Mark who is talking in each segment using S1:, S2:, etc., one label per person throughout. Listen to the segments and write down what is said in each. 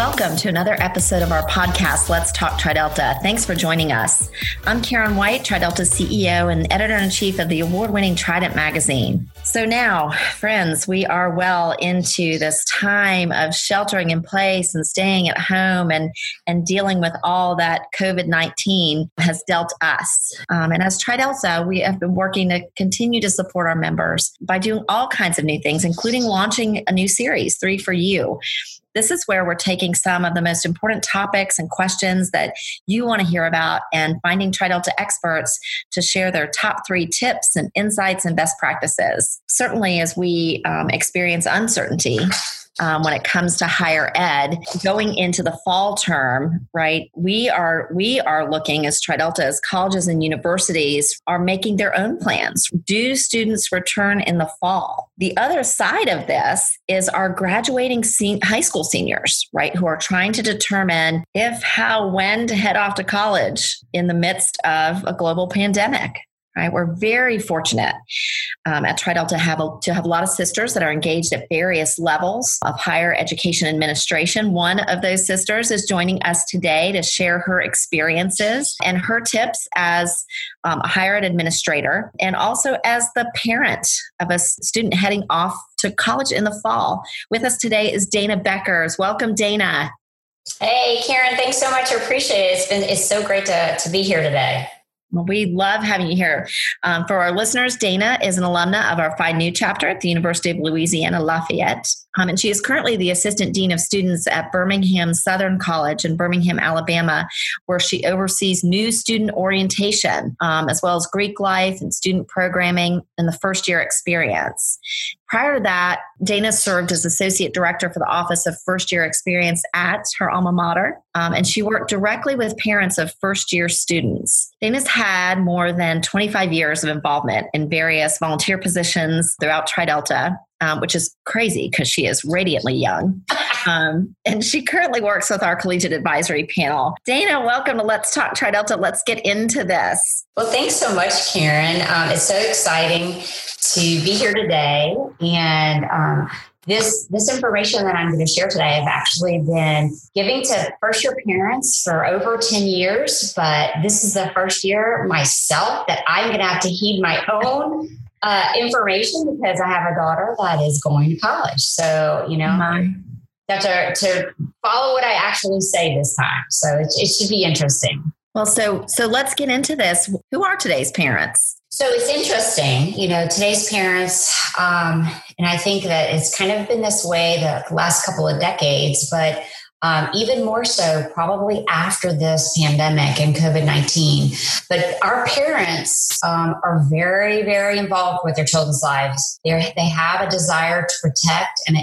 S1: Welcome to another episode of our podcast, Let's Talk TriDelta. Thanks for joining us. I'm Karen White, TriDelta's CEO and editor-in-chief of the award-winning Trident magazine. So now, friends, we are well into this time of sheltering in place and staying at home and dealing with all that COVID-19 has dealt us. And as TriDelta, we have been working to continue to support our members by doing all kinds of new things, including launching a new series, 3 for You. This is where we're taking some of the most important topics and questions that you want to hear about and finding TriDelta experts to share their top 3 tips and insights and best practices. Certainly, as we experience uncertainty when it comes to higher ed, going into the fall term, right? We are looking as TriDelta, as colleges and universities are making their own plans. Do students return in the fall? The other side of this is our graduating high school seniors, right? Who are trying to determine if, how, when to head off to college in the midst of a global pandemic. Right, we're very fortunate at TriDelta to have a lot of sisters that are engaged at various levels of higher education administration. One of those sisters is joining us today to share her experiences and her tips as a higher ed administrator and also as the parent of a student heading off to college in the fall. With us today is Dana Beckers. Welcome, Dana.
S2: Hey, Karen, thanks so much. I appreciate it. It's so great to be here today.
S1: Well, we love having you here. For our listeners, Dana is an alumna of our Phi Nu chapter at the University of Louisiana Lafayette. And she is currently the Assistant Dean of Students at Birmingham Southern College in Birmingham, Alabama, where she oversees new student orientation, as well as Greek life and student programming and the first year experience. Prior to that, Dana served as Associate Director for the Office of First Year Experience at her alma mater, and she worked directly with parents of first-year students. Dana's had more than 25 years of involvement in various volunteer positions throughout TriDelta, which is crazy because she is radiantly young. And she currently works with our collegiate advisory panel. Dana, welcome to Let's Talk TriDelta. Let's get into this.
S2: Well, thanks so much, Karen. It's so exciting to be here today. And this information that I'm going to share today, I've actually been giving to first-year parents for over 10 years. But this is the first year myself that I'm going to have to heed my own information because I have a daughter that is going to college. So, have to follow what I actually say this time. So it should be interesting.
S1: Well, so let's get into this. Who are today's parents?
S2: So it's interesting, today's parents, and I think that it's kind of been this way the last couple of decades, but even more so probably after this pandemic and COVID-19. But our parents are very, very involved with their children's lives. They have a desire to protect and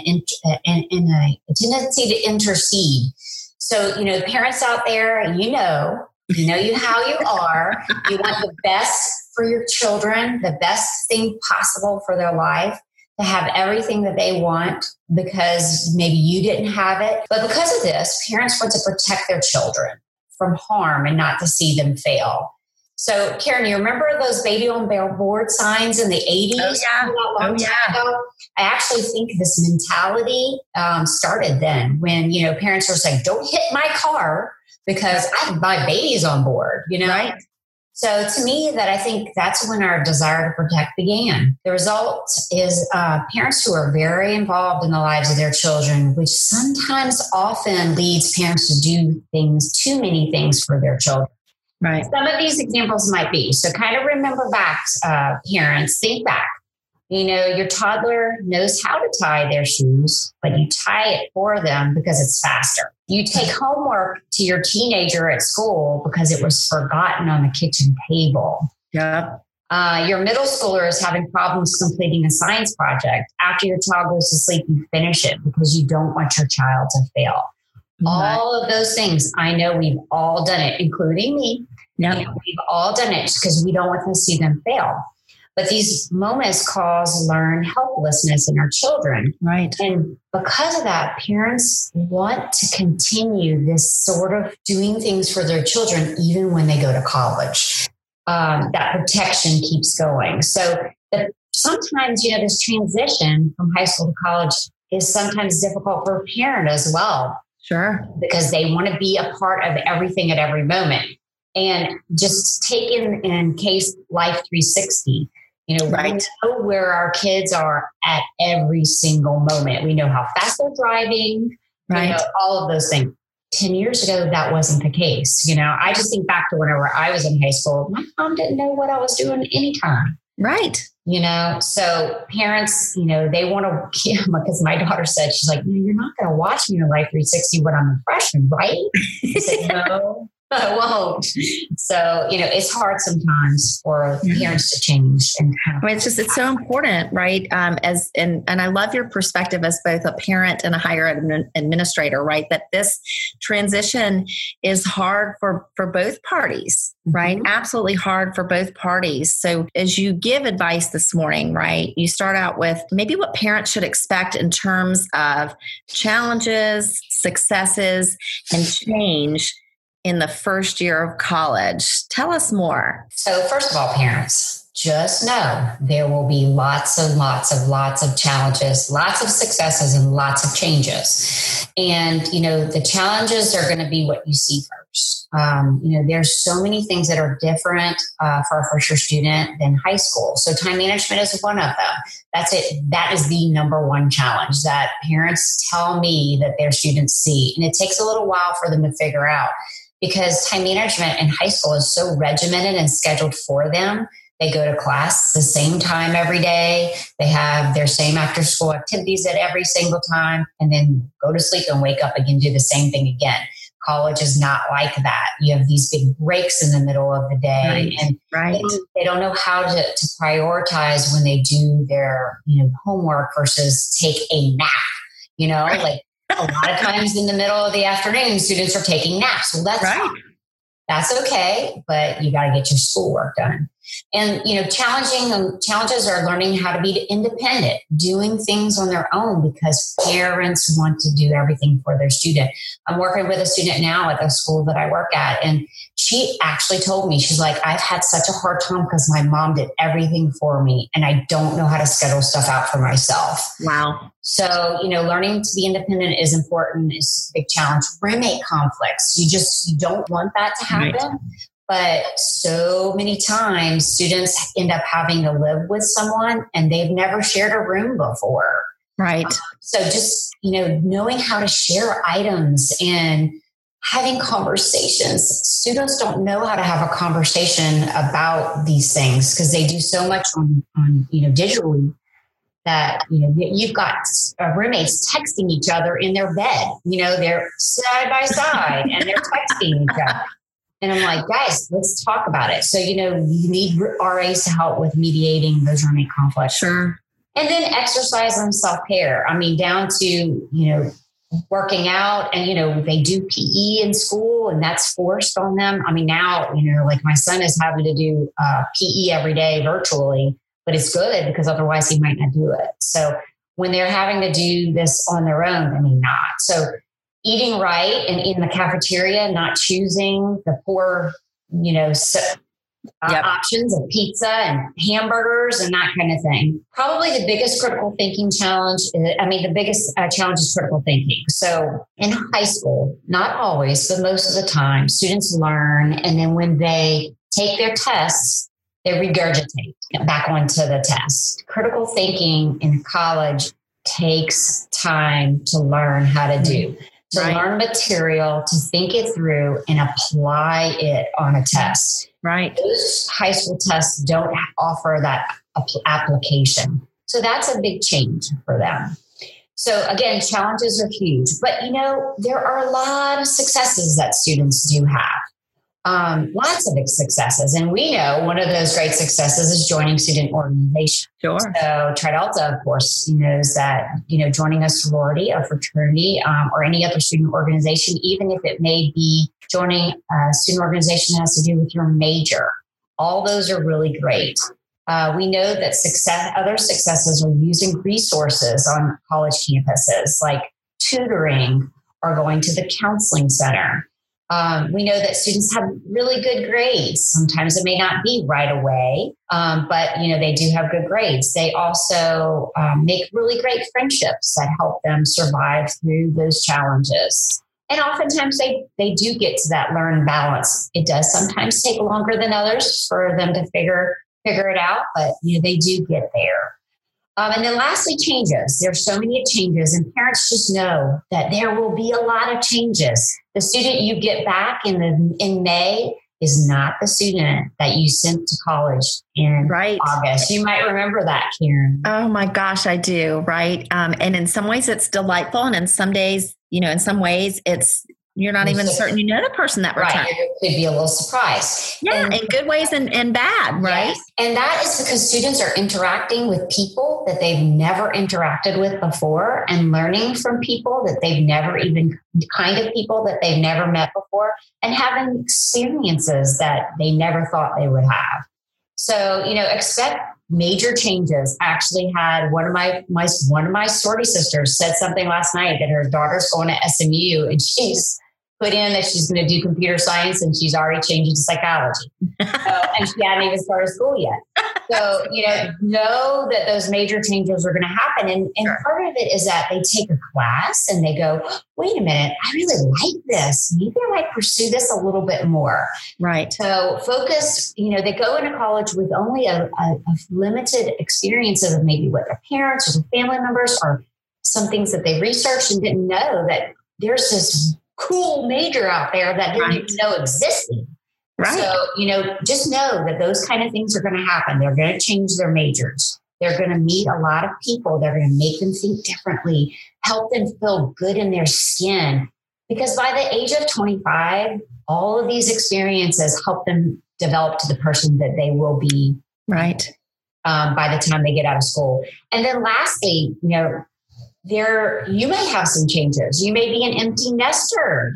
S2: a tendency to intercede. So, parents out there, you know how you are. You want the best for your children, the best thing possible for their life, to have everything that they want because maybe you didn't have it. But because of this, parents want to protect their children from harm and not to see them fail. So, Karen, you remember those baby on billboard signs in the 80s?
S1: Oh, yeah.
S2: I actually think this mentality started then when, parents were saying, don't hit my car because my baby's on board,
S1: Right.
S2: So to me, I think that's when our desire to protect began. The result is parents who are very involved in the lives of their children, which sometimes often leads parents to do too many things for their children.
S1: Right.
S2: Some of these examples might be, so kind of remember back, parents, think back. Your toddler knows how to tie their shoes, but you tie it for them because it's faster. You take homework to your teenager at school because it was forgotten on the kitchen table.
S1: Yeah.
S2: Your middle schooler is having problems completing a science project. After your child goes to sleep, you finish it because you don't want your child to fail. Mm-hmm. All of those things, I know we've all done it, including me.
S1: Yep.
S2: We've all done it because we don't want to see them fail. But these moments cause learned helplessness in our children.
S1: Right.
S2: And because of that, parents want to continue this sort of doing things for their children, even when they go to college. That protection keeps going. So sometimes, this transition from high school to college is sometimes difficult for a parent as well.
S1: Sure.
S2: Because they want to be a part of everything at every moment. And just take in case Life 360, we know where our kids are at every single moment. We know how fast they're driving, all of those things. 10 years ago, that wasn't the case. I just think back to whenever I was in high school, my mom didn't know what I was doing anytime.
S1: Right.
S2: So parents, they want to, because my daughter said, she's like, you're not going to watch me on Life 360 when I'm a freshman, right? I said, no, I won't. So, it's hard sometimes for parents to change. And
S1: it's so important, right? And I love your perspective as both a parent and a higher ed administrator, right? That this transition is hard for both parties, right? Mm-hmm. Absolutely hard for both parties. So as you give advice this morning, right, you start out with maybe what parents should expect in terms of challenges, successes, and change in the first year of college. Tell us more.
S2: So first of all, parents, just know there will be lots of challenges, lots of successes, and lots of changes. And, the challenges are going to be what you see first. There's so many things that are different for a first year student than high school. So time management is one of them. That's it. That is the number one challenge that parents tell me that their students see. And it takes a little while for them to figure out, because time management in high school is so regimented and scheduled for them. They go to class the same time every day. They have their same after school activities at every single time, and then go to sleep and wake up again, do the same thing again. College is not like that. You have these big breaks in the middle of the day, and they don't know how to prioritize when they do their homework versus take a nap. Like a lot of times in the middle of the afternoon, students are taking naps. Well, that's fine. That's okay, but you got to get your schoolwork done. And, challenges are learning how to be independent, doing things on their own, because parents want to do everything for their student. I'm working with a student now at the school that I work at, and she actually told me, she's like, I've had such a hard time because my mom did everything for me, and I don't know how to schedule stuff out for myself.
S1: Wow.
S2: So, learning to be independent is important. It's a big challenge. Roommate conflicts. You don't want that to happen. Right. But so many times students end up having to live with someone and they've never shared a room before.
S1: Right.
S2: So just, knowing how to share items and having conversations. Students don't know how to have a conversation about these things because they do so much on digitally that, you've got roommates texting each other in their bed. They're side by side and they're texting each other. And I'm like, guys, let's talk about it. So, you need RAs to help with mediating those roommate conflicts.
S1: Sure.
S2: And then exercise and self-care. Down to, working out, and, they do PE in school and that's forced on them. Now, like my son is having to do PE every day virtually, but it's good because otherwise he might not do it. So when they're having to do this on their own, not. So eating right and in the cafeteria, not choosing the poor, options of pizza and hamburgers and that kind of thing. Probably the biggest critical thinking challenge, the biggest challenge is critical thinking. So in high school, not always, but most of the time, students learn. And then when they take their tests, they regurgitate back onto the test. Critical thinking in college takes time to learn how to do. To learn material, to think it through and apply it on a test.
S1: Right.
S2: Those high school tests don't offer that application. So that's a big change for them. So again, challenges are huge, but there are a lot of successes that students do have. Lots of big successes. And we know one of those great successes is joining student organization.
S1: Sure.
S2: So Tri Delta, of course, knows that, joining a sorority, a fraternity, or any other student organization, even if it may be joining a student organization that has to do with your major, all those are really great. We know that other successes are using resources on college campuses like tutoring or going to the counseling center. We know that students have really good grades. Sometimes it may not be right away, but they do have good grades. They also make really great friendships that help them survive through those challenges. And oftentimes they do get to that learned balance. It does sometimes take longer than others for them to figure it out, but they do get there. And then lastly, changes. There's so many changes, and parents just know that there will be a lot of changes. The student you get back in May is not the student that you sent to college in August. You might remember that, Karen.
S1: Oh my gosh, I do. Right. And in some ways it's delightful. And in some days, in some ways you're not even certain you know the person that returned.
S2: Right. It could be a little surprise.
S1: Yeah, in good ways and bad, right?
S2: Yes. And that is because students are interacting with people that they've never interacted with before and learning from people that they've never even, kind of people that they've never met before, and having experiences that they never thought they would have. So, expect major changes. I actually had one of my sorority sisters said something last night that her daughter's going to SMU and she's put in that she's going to do computer science and she's already changing to psychology. And she hadn't even started school yet. So, know that those major changes are going to happen. And part of it is that they take a class and they go, wait a minute, I really like this. Maybe I might pursue this a little bit more.
S1: Right.
S2: So focus, they go into college with only a limited experience of maybe what their parents or their family members or some things that they researched and didn't know that there's this cool major out there that didn't even know existed.
S1: Right.
S2: So, just know that those kind of things are going to happen. They're going to change their majors. They're going to meet a lot of people. They're going to make them think differently, help them feel good in their skin. Because by the age of 25, all of these experiences help them develop to the person that they will be.
S1: Right.
S2: By the time they get out of school. And then lastly, you may have some changes. You may be an empty nester,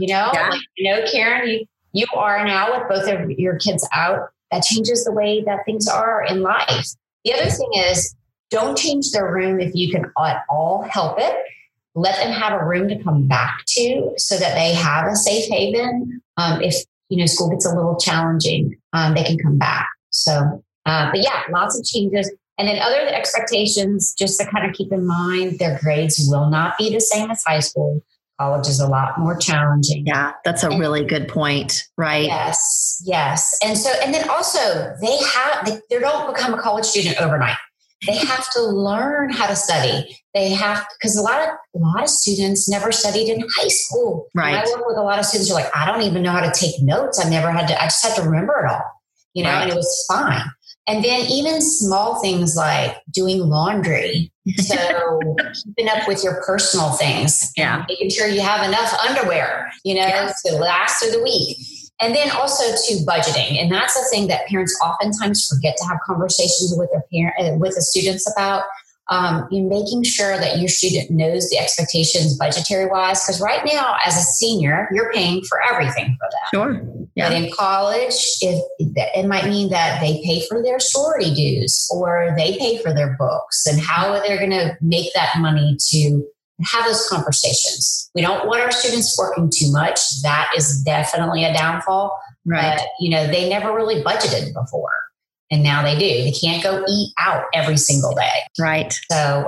S2: Karen, you are now with both of your kids out. That changes the way that things are in life. The other thing is, don't change their room if you can at all help it. Let them have a room to come back to so that they have a safe haven. If, school gets a little challenging, they can come back. So, but yeah, lots of changes. And then other expectations, just to kind of keep in mind, their grades will not be the same as high school. College is a lot more challenging.
S1: Yeah, that's a really good point, right?
S2: Yes. And then also they don't become a college student overnight. They have to learn how to study. Because a lot of students never studied in high school.
S1: Right.
S2: And I work with a lot of students who are like, I don't even know how to take notes. I just had to remember it all, and it was fine. And then even small things like doing laundry. So keeping up with your personal things.
S1: Yeah.
S2: Making sure you have enough underwear, to last through the week. And then also to budgeting. And that's a thing that parents oftentimes forget to have conversations with with the students about. Making sure that your student knows the expectations budgetary wise, because right now as a senior, you're paying for everything for them.
S1: Sure. Yeah.
S2: But in college, it might mean that they pay for their sorority dues or they pay for their books, and how are they going to make that money to have those conversations. We don't want our students working too much. That is definitely a downfall.
S1: Right.
S2: But, they never really budgeted before. And now they do. They can't go eat out every single day.
S1: Right.
S2: So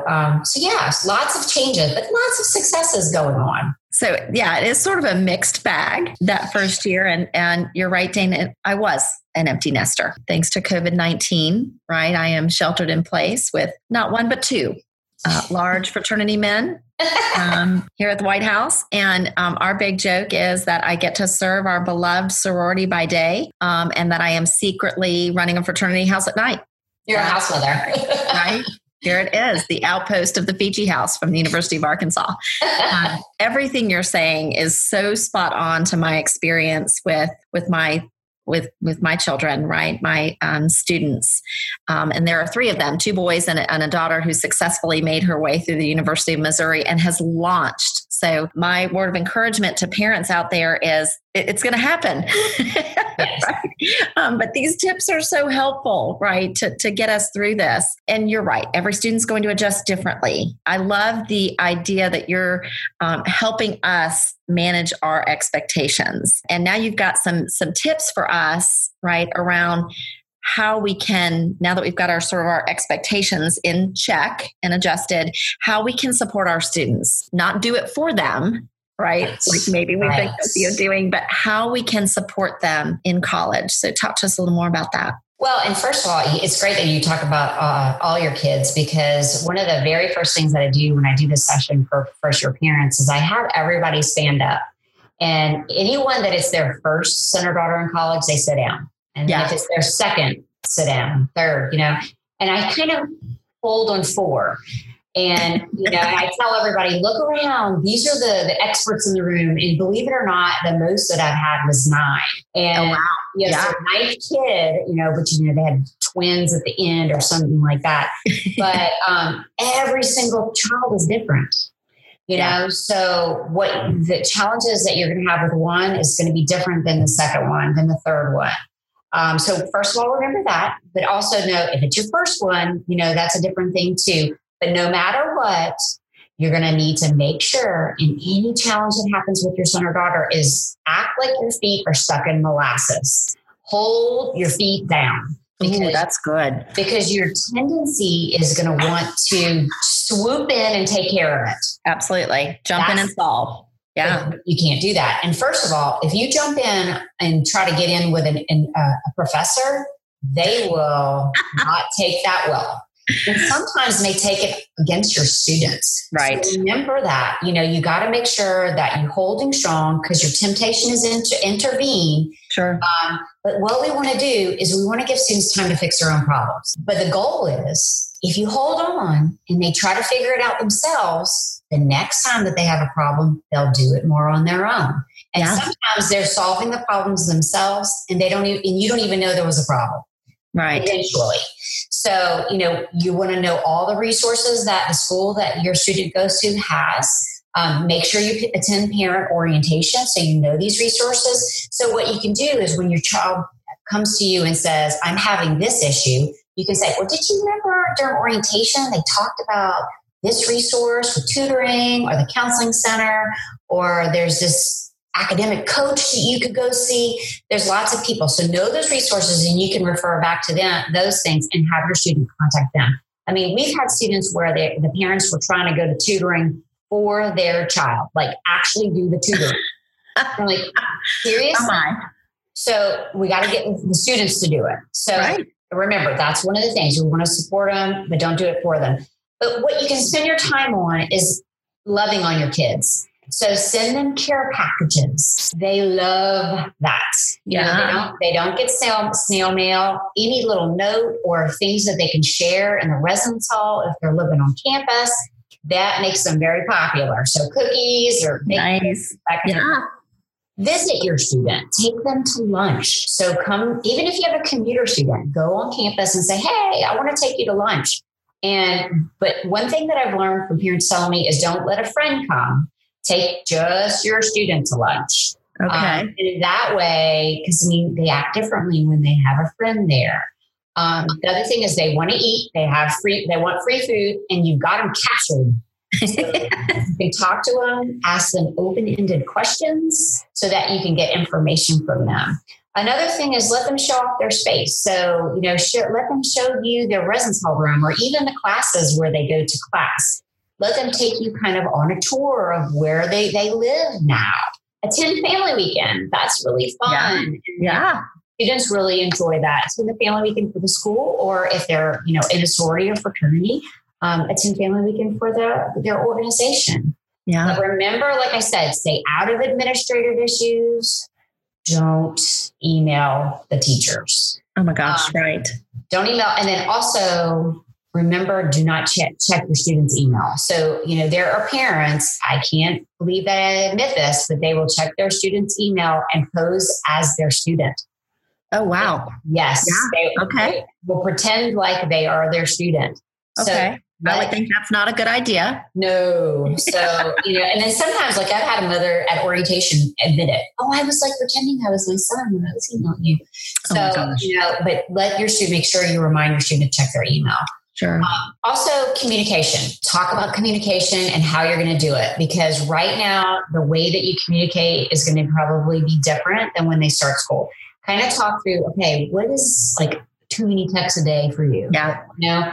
S2: lots of changes, but lots of successes going on.
S1: So yeah, it is sort of a mixed bag that first year. And you're right, Dana, I was an empty nester. Thanks to COVID-19, right? I am sheltered in place with not one, but two large fraternity men here at the White House. And our big joke is that I get to serve our beloved sorority by day, and that I am secretly running a fraternity house at night.
S2: You're a house mother.
S1: Right? Here it is, the outpost of the Fiji House from the University of Arkansas. Everything you're saying is so spot on to my experience with my children, right? My students. And there are three of them, two boys and a daughter who successfully made her way through the University of Missouri and has launched. So my word of encouragement to parents out there is it's going to happen.
S2: Yes.
S1: Right? But these tips are so helpful, right? To get us through this. And you're right. Every student's going to adjust differently. I love the idea that you're helping us manage our expectations. And now you've got some tips for us, right, around how we can, now that we've got our expectations in check and adjusted, how we can support our students, not do it for them, right? Like maybe we've been guilty of doing, but how we can support them in college. So talk to us a little more about that.
S2: Well, and first of all, it's great that you talk about all your kids, because one of the very first things that I do when I do this session for first-year parents is I have everybody stand up. And anyone that it's their first son or daughter in college, they sit down. And then if it's their second, sit down, third, and I kind of hold on 4. And, I tell everybody, look around. These are the experts in the room. And believe it or not, the most that I've had was 9. And so 9th kid, but they had twins at the end or something like that. But every single child is different, so what the challenges that you're going to have with one is going to be different than the second one, than the third one. So first of all, remember that, but also know if it's your first one, that's a different thing too. But no matter what, you're going to need to make sure in any challenge that happens with your son or daughter is act like your feet are stuck in molasses. Hold your feet down.
S1: Because that's good.
S2: Because your tendency is going to want to swoop in and take care of it.
S1: Absolutely. Jump in and solve. Yeah.
S2: You can't do that. And first of all, if you jump in and try to get in with a professor, they will not take that well. And sometimes they take it against your students.
S1: Right.
S2: So remember that, you got to make sure that you're holding strong, because your temptation is to intervene.
S1: Sure.
S2: But what we want to do is we want to give students time to fix their own problems. But the goal is if you hold on and they try to figure it out themselves, the next time that they have a problem, they'll do it more on their own. And sometimes they're solving the problems themselves and you don't even know there was a problem.
S1: Right.
S2: Eventually. So, you want to know all the resources that the school that your student goes to has. Make sure you attend parent orientation so you know these resources. So what you can do is when your child comes to you and says, I'm having this issue, you can say, well, did you remember during orientation, they talked about this resource for tutoring or the counseling center, or there's this academic coach that you could go see. There's lots of people. So know those resources and you can refer back to them, those things, and have your student contact them. I mean, we've had students where the parents were trying to go to tutoring for their child, like actually do the tutoring. I'm like, serious? So we got to get the students to do it. So remember, that's one of the things. We want to support them, but don't do it for them. But what you can spend your time on is loving on your kids. So send them care packages. They love that. They don't get snail mail, any little note or things that they can share in the residence hall if they're living on campus. That makes them very popular. So cookies or
S1: nice.
S2: Visit your student. Take them to lunch. So come, even if you have a commuter student, go on campus and say, hey, I want to take you to lunch. But one thing that I've learned from parents telling me is don't let a friend come. Take just your student to lunch.
S1: Okay.
S2: And that way, because they act differently when they have a friend there. The other thing is they want to eat. They want free food, and you've got them captured. So you can talk to them, ask them open-ended questions so that you can get information from them. Another thing is let them show off their space. So, let them show you their residence hall room or even the classes where they go to class. Let them take you kind of on a tour of where they live now. Attend family weekend. That's really fun.
S1: Yeah.
S2: Students really enjoy that. Attend the family weekend for the school, or if they're, in a sorority or fraternity, attend family weekend for their organization.
S1: Yeah.
S2: But remember, like I said, stay out of administrative issues. Don't email the teachers.
S1: Oh my gosh, right.
S2: Don't email. And then also, remember, do not check your students' email. So, there are parents, I can't believe that I admit this, but they will check their students' email and pose as their student.
S1: Oh, wow.
S2: Yes.
S1: Yeah.
S2: They will pretend like they are their student.
S1: Okay. So, I would think that's not a good idea.
S2: No. So, and then sometimes, like I've had a mother at orientation admit it. Oh, I was like pretending I was my son when I was emailing you. So, but let your student, make sure you remind your student to check their email.
S1: Sure.
S2: Also, communication. Talk about communication and how you're going to do it. Because right now, the way that you communicate is going to probably be different than when they start school. Kind of talk through, okay, what is like too many texts a day for you?
S1: Yeah.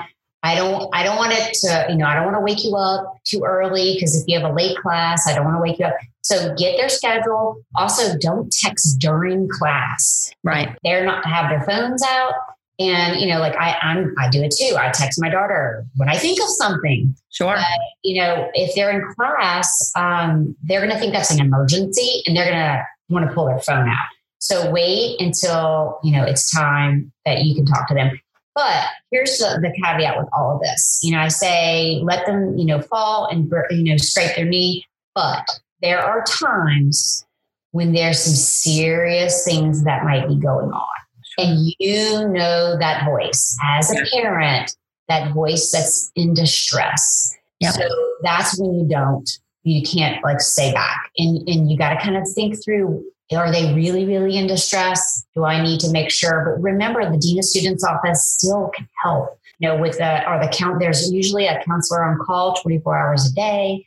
S2: I don't want it to, I don't want to wake you up too early because if you have a late class, I don't want to wake you up. So get their schedule. Also, don't text during class.
S1: Right.
S2: They're not to have their phones out. And, like I do it too. I text my daughter when I think of something.
S1: Sure.
S2: But, if they're in class, they're going to think that's an emergency and they're going to want to pull their phone out. So wait until, it's time that you can talk to them. But here's the caveat with all of this. I say, let them, fall and, scrape their knee. But there are times when there's some serious things that might be going on. And that voice as a parent, that voice that's in distress. Yep. So that's when you can't say back. And you got to kind of think through, are they really, really in distress? Do I need to make sure? But remember, the Dean of Students Office still can help, with there's usually a counselor on call 24 hours a day.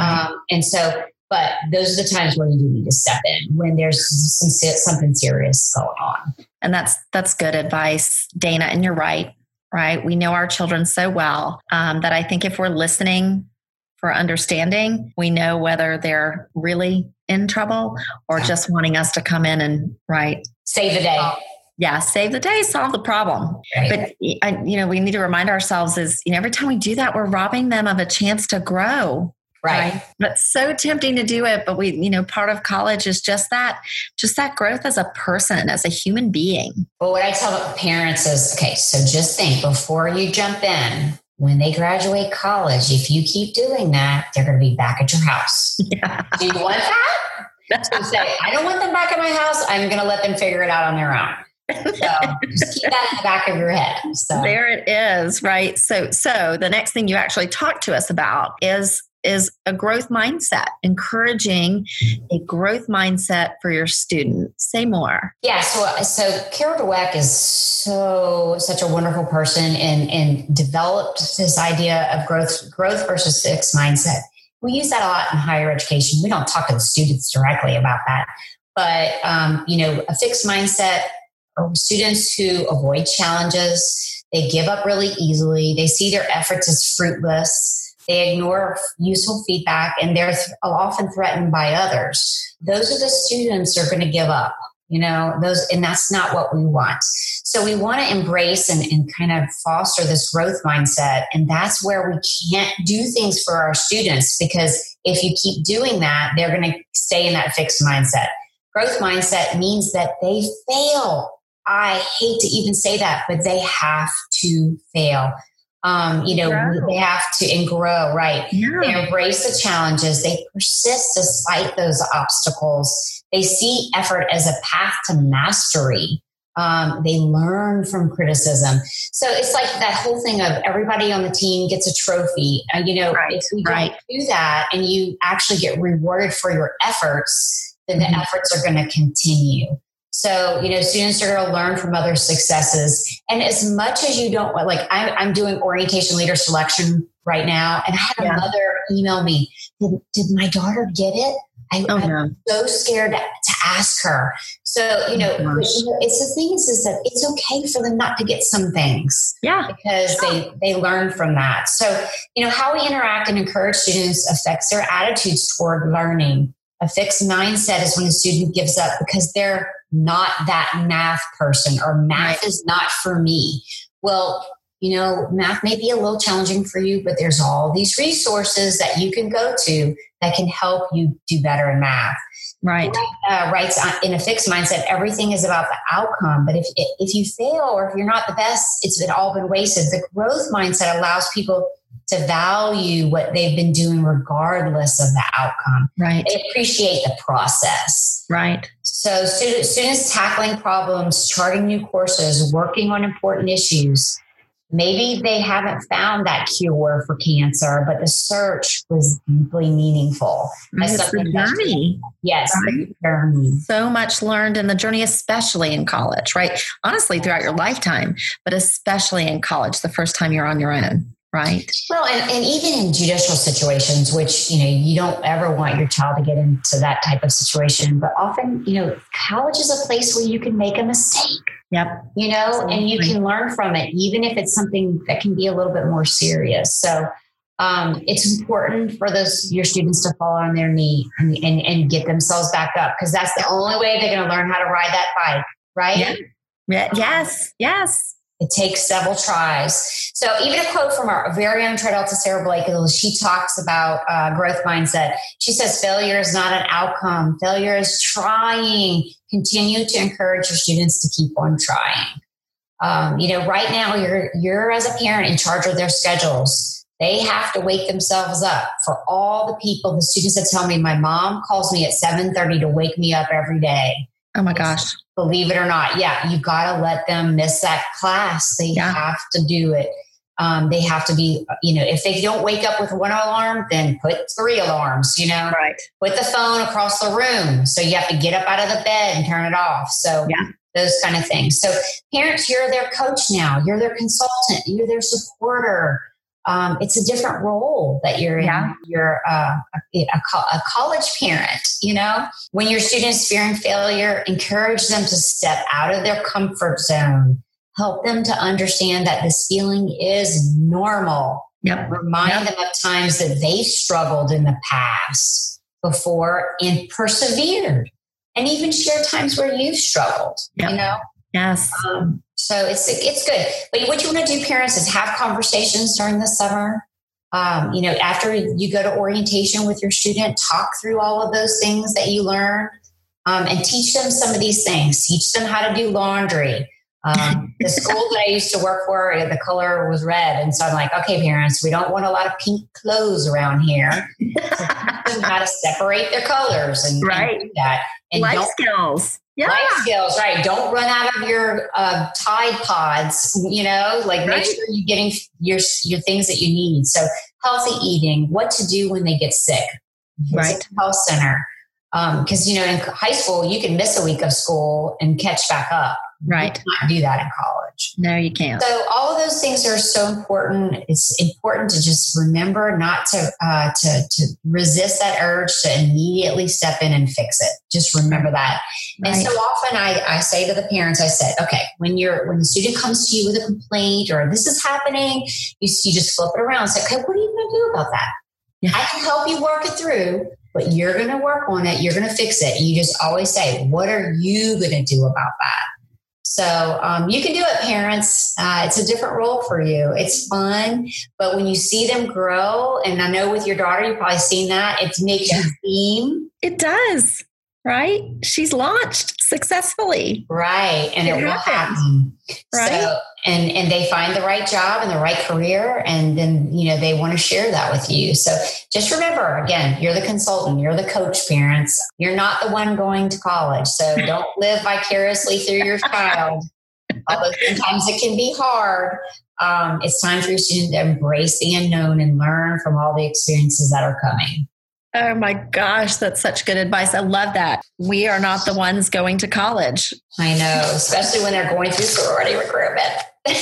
S2: But those are the times where you do need to step in when there's something serious going on.
S1: And that's good advice, Dana. And you're right. We know our children so well that I think if we're listening for understanding, we know whether they're really in trouble or just wanting us to come in and
S2: save the day.
S1: Save the day, solve the problem. Right. But we need to remind ourselves is every time we do that, we're robbing them of a chance to grow. Right. But so tempting to do it. But part of college is just that growth as a person, as a human being.
S2: Well, what I tell parents is, okay, so just think before you jump in, when they graduate college, if you keep doing that, they're going to be back at your house. Yeah. Do you want that? So say, I don't want them back at my house. I'm going to let them figure it out on their own. So just keep that in the back of your head. So
S1: there it is. Right. So the next thing you actually talk to us about is a growth mindset, encouraging a growth mindset for your students. Say more.
S2: Yeah. So Carol Dweck is such a wonderful person and developed this idea of growth versus fixed mindset. We use that a lot in higher education. We don't talk to the students directly about that, but a fixed mindset are students who avoid challenges. They give up really easily. They see their efforts as fruitless. They ignore useful feedback and they're often threatened by others. Those are the students who are going to give up, and that's not what we want. So we want to embrace and kind of foster this growth mindset. And that's where we can't do things for our students, because if you keep doing that, they're going to stay in that fixed mindset. Growth mindset means that they fail. I hate to even say that, but they have to fail. They have to grow, right? Yeah. They embrace the challenges. They persist despite those obstacles. They see effort as a path to mastery. They learn from criticism. So it's like that whole thing of everybody on the team gets a trophy. If we don't do that and you actually get rewarded for your efforts, then the efforts are going to continue. So, students are going to learn from other successes. And as much as you don't, I'm doing orientation leader selection right now. And I had a mother email me, did my daughter get it? I'm so scared to ask her. So, it's the thing is that it's okay for them not to get some things. Yeah. Because they learn from that. So, how we interact and encourage students affects their attitudes toward learning. A fixed mindset is when a student gives up because they're not that math person or math is not for me. Well, math may be a little challenging for you, but there's all these resources that you can go to that can help you do better in math. Right. In a fixed mindset, everything is about the outcome. But if you fail or if you're not the best, it's all been wasted. The growth mindset allows people to value what they've been doing regardless of the outcome. Right. They appreciate the process. Right. So students tackling problems, charting new courses, working on important issues. Maybe they haven't found that cure for cancer, but the search was deeply meaningful.
S1: It's the journey.
S2: Yes, the journey.
S1: So much learned in the journey, especially in college, right? Honestly, throughout your lifetime, but especially in college, the first time you're on your own. Right.
S2: Well, and even in judicial situations, which, you don't ever want your child to get into that type of situation, but often, college is a place where you can make a mistake.
S1: Yep.
S2: And you can learn from it, even if it's something that can be a little bit more serious. So it's important for your students to fall on their knee and get themselves back up, because that's the only way they're going to learn how to ride that bike. Right.
S1: Yeah. Yes.
S2: It takes several tries. So even a quote from our very own TriDelta, Sarah Blake, she talks about growth mindset. She says, failure is not an outcome. Failure is trying. Continue to encourage your students to keep on trying. Right now you're as a parent in charge of their schedules. They have to wake themselves up. For all the students that tell me, my mom calls me at 7:30 to wake me up every day.
S1: Oh my gosh.
S2: Believe it or not. Yeah. You got to let them miss that class. They have to do it. They have to be, if they don't wake up with one alarm, then put 3 alarms,
S1: Right.
S2: Put the phone across the room. So you have to get up out of the bed and turn it off. So those kind of things. So parents, you're their coach now. You're their consultant. You're their supporter. It's a different role that you're in. You're a college parent, When your students fearing failure, encourage them to step out of their comfort zone. Help them to understand that this feeling is normal. Remind them of times that they struggled in the past before and persevered. And even share times where you struggled,
S1: Yes.
S2: So it's good. But what you want to do, parents, is have conversations during the summer. After you go to orientation with your student, talk through all of those things that you learned, and teach them some of these things. Teach them how to do laundry. The school that I used to work for, the color was red. And so I'm like, okay, parents, we don't want a lot of pink clothes around here. So teach them how to separate their colors and do that. And
S1: life skills.
S2: Life skills, right. Don't run out of your Tide Pods, make sure you're getting your things that you need. So healthy eating, what to do when they get sick. Visit the health center. Because, in high school, you can miss a week of school and catch back up.
S1: Right.
S2: You cannot do that in college.
S1: No, you can't.
S2: So all of those things are so important. It's important to just remember not to resist that urge to immediately step in and fix it. Just remember that. Right. And so often I say to the parents, I said, okay, when the student comes to you with a complaint or this is happening, you just flip it around and say, okay, what are you going to do about that? Yeah. I can help you work it through, but you're going to work on it. You're going to fix it. You just always say, what are you going to do about that? So you can do it, parents. It's a different role for you. It's fun. But when you see them grow, and I know with your daughter, you've probably seen that, it makes you beam.
S1: It does, right? She's launched successfully.
S2: Right. And it will happen. Right. So, and they find the right job and the right career. And then, they want to share that with you. So just remember, again, you're the consultant, you're the coach, parents. You're not the one going to college. So don't live vicariously through your child. Although sometimes it can be hard. It's time for your student to embrace the unknown and learn from all the experiences that are coming.
S1: Oh my gosh, that's such good advice. I love that. We are not the ones going to college.
S2: I know, especially when they're going through sorority recruitment.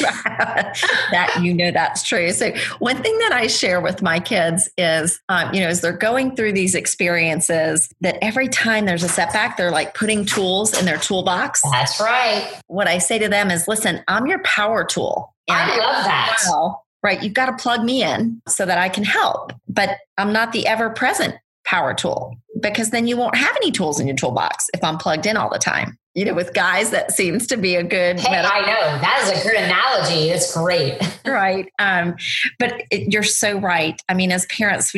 S1: That's true. So one thing that I share with my kids is, as they're going through these experiences, that every time there's a setback, they're like putting tools in their toolbox.
S2: That's right.
S1: What I say to them is, listen, I'm your power tool.
S2: And I love that.
S1: Right. You've got to plug me in so that I can help, but I'm not the ever present power tool, because then you won't have any tools in your toolbox if I'm plugged in all the time. With guys, that seems to be a good.
S2: Hey, I know that is a good analogy. It's great.
S1: Right. But you're so right. I mean, as parents,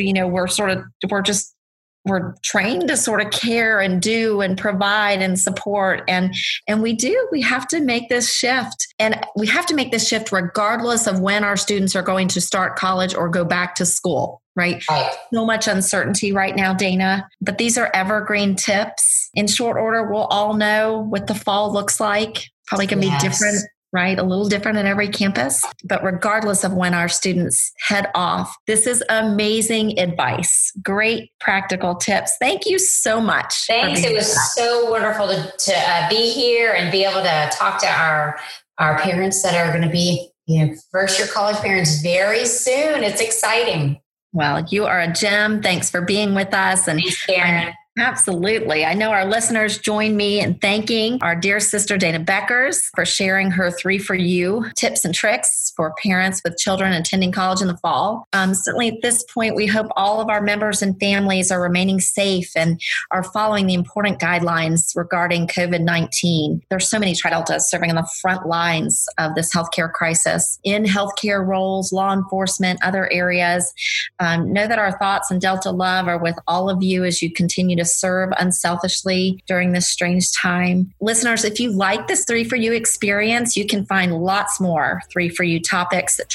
S1: we're trained to sort of care and do and provide and support. And we have to make this shift. And we have to make this shift regardless of when our students are going to start college or go back to school, right? So much uncertainty right now, Dana, but these are evergreen tips. In short order, we'll all know what the fall looks like. Probably can be different, right? A little different at every campus. But regardless of when our students head off, this is amazing advice. Great practical tips. Thank you so much.
S2: Thanks. It was so wonderful to be here and be able to talk to our parents that are going to be first year college parents very soon. It's exciting.
S1: Well, you are a gem. Thanks for being with us. And
S2: thanks, Karen.
S1: Absolutely. I know our listeners join me in thanking our dear sister, Dana Beckers, for sharing her 3 for You tips and tricks for parents with children attending college in the fall. Certainly at this point, we hope all of our members and families are remaining safe and are following the important guidelines regarding COVID-19. There's so many TriDeltas serving on the front lines of this healthcare crisis in healthcare roles, law enforcement, other areas. Know that our thoughts and Delta love are with all of you as you continue to serve unselfishly during this strange time. Listeners, if you like this 3 for You experience, you can find lots more 3 for You topics at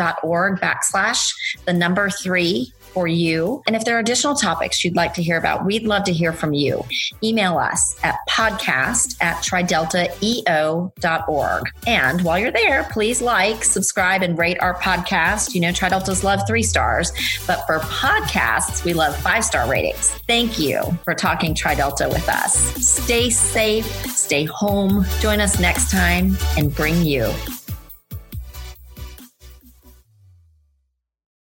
S1: tridelta.org/3 for you. And if there are additional topics you'd like to hear about, we'd love to hear from you. Email us at podcast@trideltaeo.org. And while you're there, please like, subscribe, and rate our podcast. TriDeltas love 3 stars, but for podcasts, we love 5-star ratings. Thank you for talking TriDelta with us. Stay safe, stay home. Join us next time and bring you